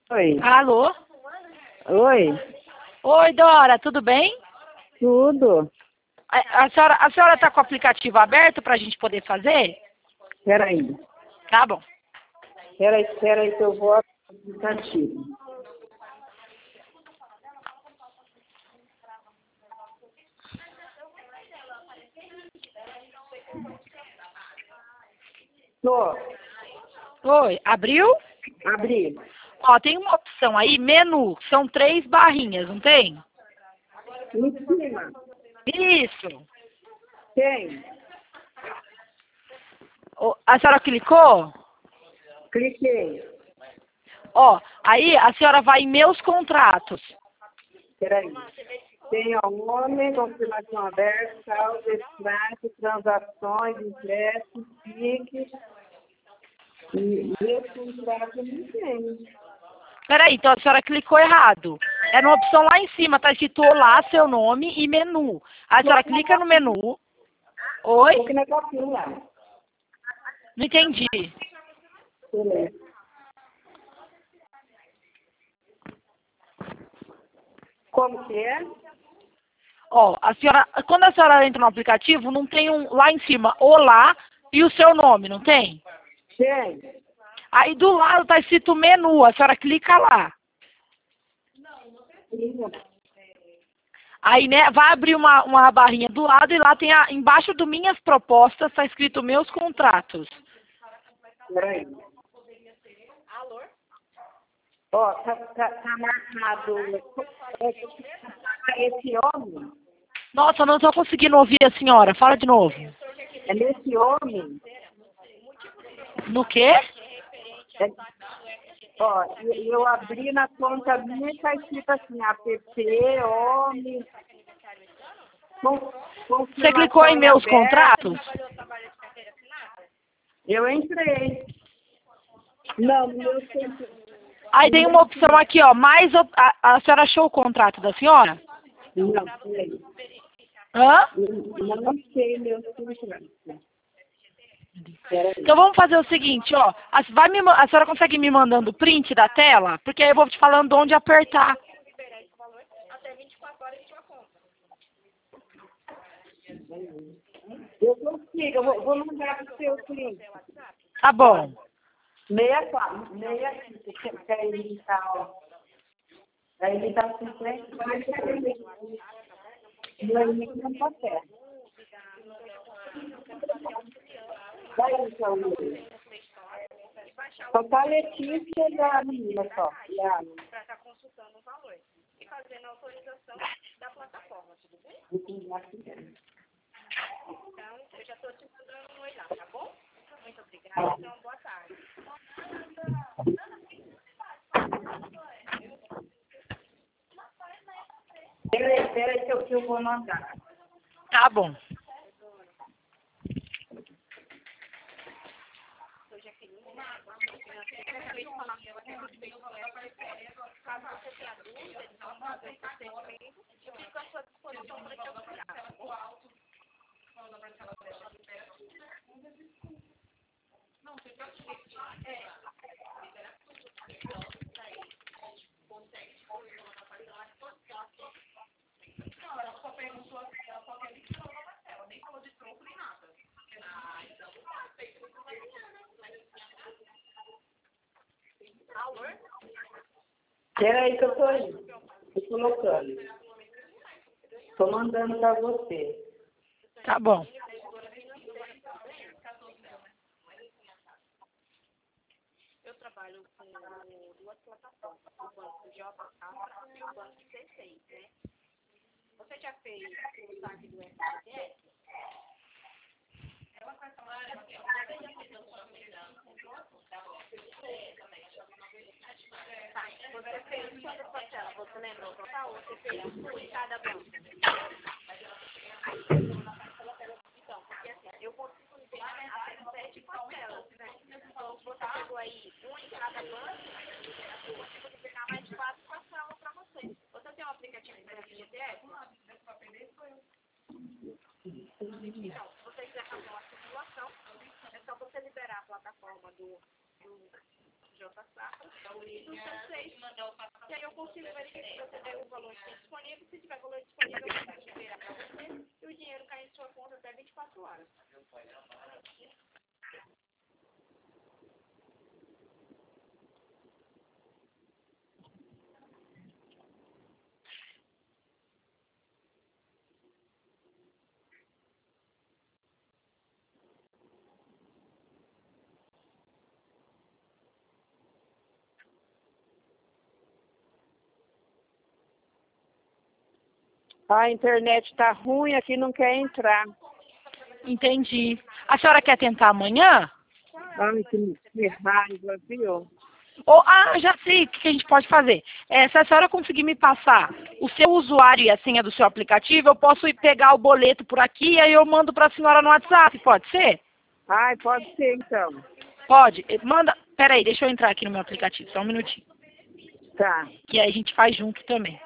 Oi. Alô? Oi. Oi, Dora, tudo bem? Tudo. A senhora está com o aplicativo aberto para a gente poder fazer? Peraí. Tá bom. Peraí que eu vou ao aplicativo. Tô. Oi, abriu? Abri. Ó, tem uma opção aí, menu, são 3 barrinhas, não tem? Em cima. Isso. Tem. Ó, a senhora clicou? Cliquei. Ó, aí a senhora vai em meus contratos. Peraí. Tem o nome, confirmação aberta, saldo, extrato, transações, ingressos, piques. E esse contrato não tem. Peraí, então a senhora clicou errado. É numa opção lá em cima, tá escrito olá, seu nome e menu. Aí a senhora clica no menu. Oi? Tô aqui na capinha. Não entendi. Peraí. Como que é? Ó, quando a senhora entra no aplicativo, não tem lá em cima, olá e o seu nome, não tem? Tem. Aí do lado tá escrito menu, a senhora clica lá. Aí, né, vai abrir uma barrinha do lado e lá tem embaixo do minhas propostas, tá escrito meus contratos. Peraí. Ó, tá marcado esse homem. Nossa, eu não tô conseguindo ouvir a senhora. Fala de novo. É nesse homem. No quê? É, ó, eu abri na conta minha e tá escrito assim, app, homem. Você clicou em meus contratos? Eu entrei. Não, no meu contrato. Aí tem uma opção aqui, ó, a senhora achou o contrato da senhora? Não, peraí. Hã? Não sei meu contrato. Peraí. Então vamos fazer o seguinte, ó. A senhora consegue me mandando o print da tela? Porque aí eu vou te falando onde apertar. Eu consigo, eu vou mandar pro seu cliente. Tá bom. 64, 65, que aí ele tá, ó. Aí ele tá 50, e aí ele não tá certo. Daí, então, só tá a Letícia da menina, só. Para estar consultando o valor e fazendo a autorização da plataforma, tudo bem? Então, eu já estou te mandando um oi lá, tá bom? Muito obrigada, então, boa tarde. Peraí que eu vou mandar. Tá bom. Peraí que eu tô indo. Tô colocando. Tô mandando pra você. Tá bom. Eu trabalho com duas plataformas, o banco JK e o banco C6, né? Você já fez o saque do FGTS? Ela vai falar, você já fez a sua segurança? Tá, você fez quantas parcelas? Você lembra o total? Você fez em cada banco? Então, porque assim, eu consigo liberar até 7 parcelas, né? Então, se você pegou aí um em cada banco, eu consigo liberar mais de 4 parcelas para você. Você tem um aplicativo do FGTS? Então, se você quiser fazer uma simulação, é só você liberar a plataforma do JSA, do seu safe. E aí eu consigo verificar se você tem o valor que tem disponível. Se tiver valor disponível, eu consigo liberar para você. E o dinheiro cai em sua conta até 24 horas. A internet tá ruim aqui, não quer entrar. Entendi. A senhora quer tentar amanhã? Ai, que raiva, viu? Ou, já sei o que a gente pode fazer. Se a senhora conseguir me passar o seu usuário e a senha do seu aplicativo, eu posso ir pegar o boleto por aqui e aí eu mando para a senhora no WhatsApp, pode ser? Ai, pode ser então. Pode. Manda. Peraí, deixa eu entrar aqui no meu aplicativo, só um minutinho. Tá. Que aí a gente faz junto também.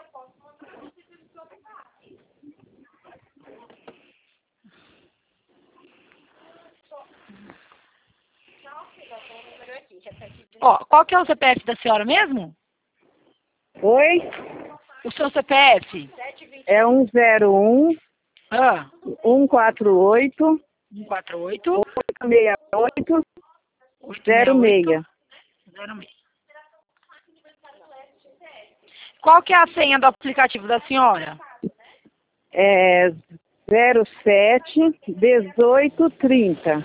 Ó, qual que é o CPF da senhora mesmo? Oi? O seu CPF? É 101 Ah, 148 148 868 868 06. 06. Qual que é a senha do aplicativo da senhora? É 07 18 30.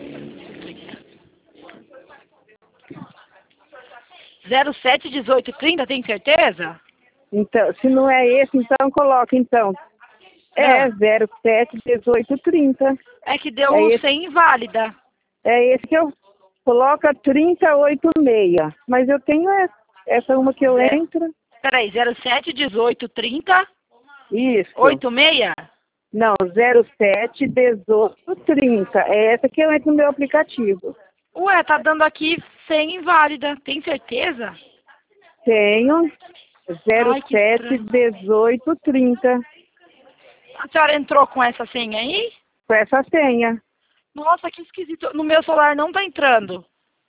07 18 30, tem certeza? Então, se não é esse, então coloca então. É 07 18 30. É que deu É esse. 100 inválida. É esse que eu coloca 386. Mas eu tenho essa uma que eu entro. Peraí, 07 18 30 Isso. 86? Não, 07 18 30. É essa que eu entro no meu aplicativo. Ué, tá dando aqui 100 inválida. Tem certeza? Tenho Ai, que 07 estranho. 18 30. A senhora entrou com essa senha aí? Com essa senha. Nossa, que esquisito. No meu celular não tá entrando.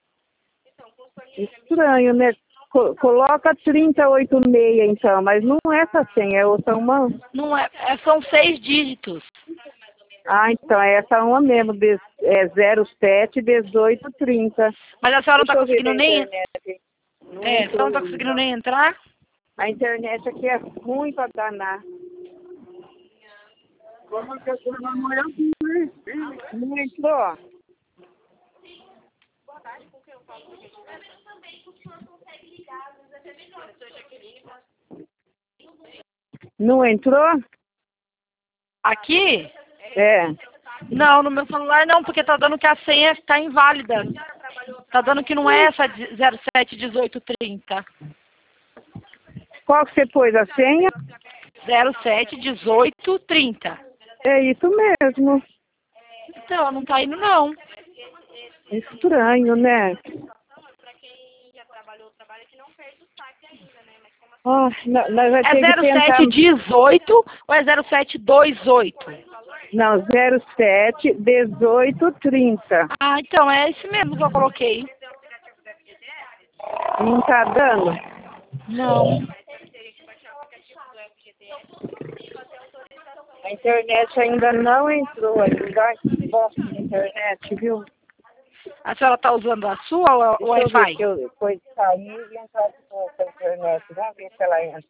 Estranho, né? Coloca 386 então, mas não é essa senha, é outra uma. Não é, são 6 dígitos. Ah, então é essa uma mesmo, é 07 18 30. Mas a senhora não tá Deixa eu ver conseguindo na nem. internet. A senhora não tá conseguindo nem entrar? A internet aqui é ruim pra danar. Como que a senhora não é? Não entrou? Não entrou? Aqui? É. Não, no meu celular não, porque tá dando que a senha está inválida. Tá dando que não é essa 07 18 30. Qual que você pôs a senha? 07 18 30. É isso mesmo. Então, não tá indo não. Estranho, né? Ah, nós vai ter que tentar... 07 18 ou é 07 28? Não, 07 18 30. Ah, então é esse mesmo que eu coloquei. Não tá dando? Não. A internet ainda não entrou ainda. Ai, que bosta de internet, viu? A senhora tá usando a sua ou o Wi-Fi? Deixa eu ver que eu depois sair e entrar de novo na internet. Vamos ver se ela entra.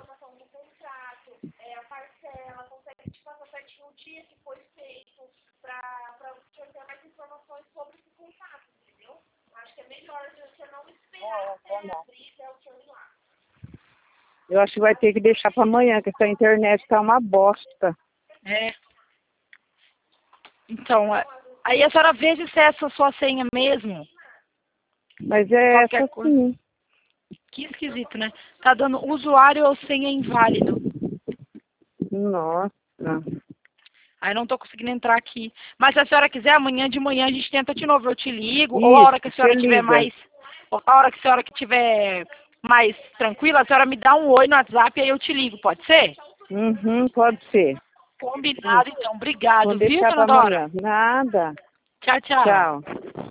Eu acho que vai ter que deixar para amanhã, que essa internet tá uma bosta. É. Então, aí a senhora veja se é essa sua senha mesmo. Mas é Qualquer essa coisa. sim. Que esquisito, né? Tá dando usuário ou senha inválido. Nossa. Aí não tô conseguindo entrar aqui. Mas se a senhora quiser, amanhã de manhã a gente tenta de novo. Eu te ligo. Isso, ou a hora que a senhora você tiver liga. mais... Ou a hora que a senhora tiver mais tranquila, a senhora me dá um oi no WhatsApp e aí eu te ligo. Pode ser? Uhum, pode ser. Combinado, então. Obrigado, Vou viu, deixar dona para Dora? amanhã. Nada. Tchau, tchau. Tchau.